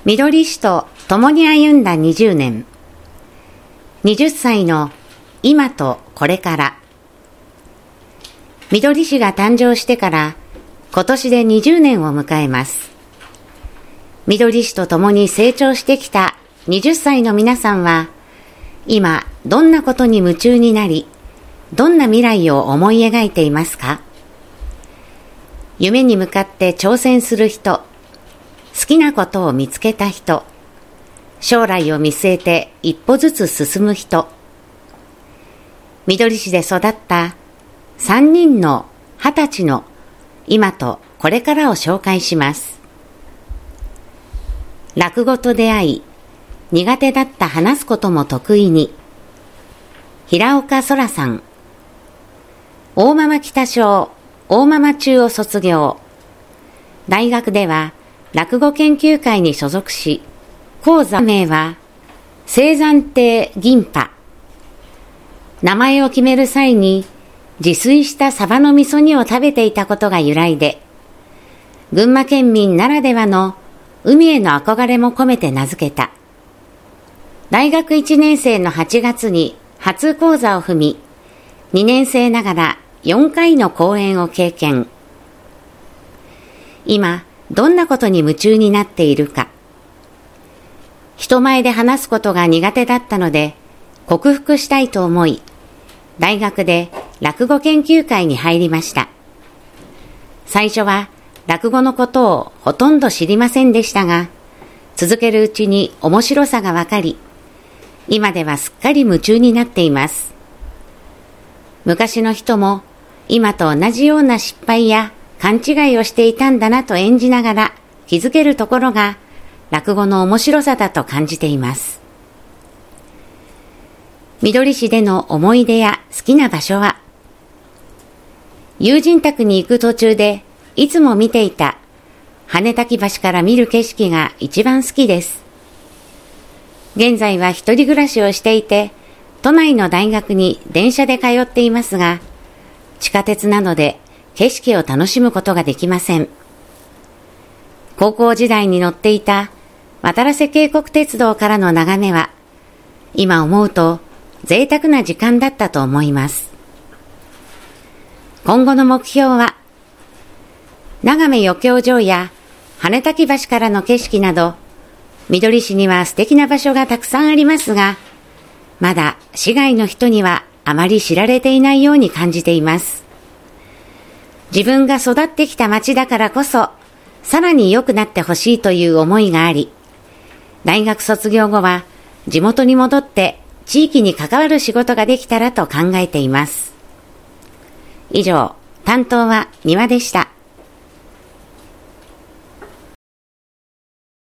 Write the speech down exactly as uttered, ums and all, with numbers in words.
みどり市と共に歩んだにじゅうねん。はたちの今とこれから。みどり市が誕生してから今年でにじゅうねんを迎えます。みどり市と共に成長してきたはたちの皆さんは、今どんなことに夢中になり、どんな未来を思い描いていますか？夢に向かって挑戦する人、好きなことを見つけた人、将来を見据えて一歩ずつ進む人。みどり市で育ったさんにんのはたちの今とこれからを紹介します。落語と出会い、苦手だった話すことも得意に。平岡そらさん。大間々北小大間々中を卒業。大学では落語研究会に所属し、講座名は青山亭銀波。名前を決める際に自炊したサバの味噌煮を食べていたことが由来で、群馬県民ならではの海への憧れも込めて名付けた。大学いちねん生のはちがつに初講座を踏み、にねん生ながらよんかいの講演を経験。今、どんなことに夢中になっているか。人前で話すことが苦手だったので、克服したいと思い、大学で落語研究会に入りました。最初は落語のことをほとんど知りませんでしたが、続けるうちに面白さがわかり、今ではすっかり夢中になっています。昔の人も今と同じような失敗や勘違いをしていたんだなと演じながら気づけるところが落語の面白さだと感じています。みどり市での思い出や好きな場所は、友人宅に行く途中でいつも見ていた羽滝橋から見る景色が一番好きです。現在は一人暮らしをしていて、都内の大学に電車で通っていますが、地下鉄などで景色を楽しむことができません。高校時代に乗っていた渡良瀬渓谷鉄道からの眺めは、今思うと贅沢な時間だったと思います。今後の目標は、長目余興場や羽滝橋からの景色など、みどり市には素敵な場所がたくさんありますが、まだ市外の人にはあまり知られていないように感じています。自分が育ってきた町だからこそ、さらに良くなってほしいという思いがあり、大学卒業後は地元に戻って地域に関わる仕事ができたらと考えています。以上、担当は庭でした。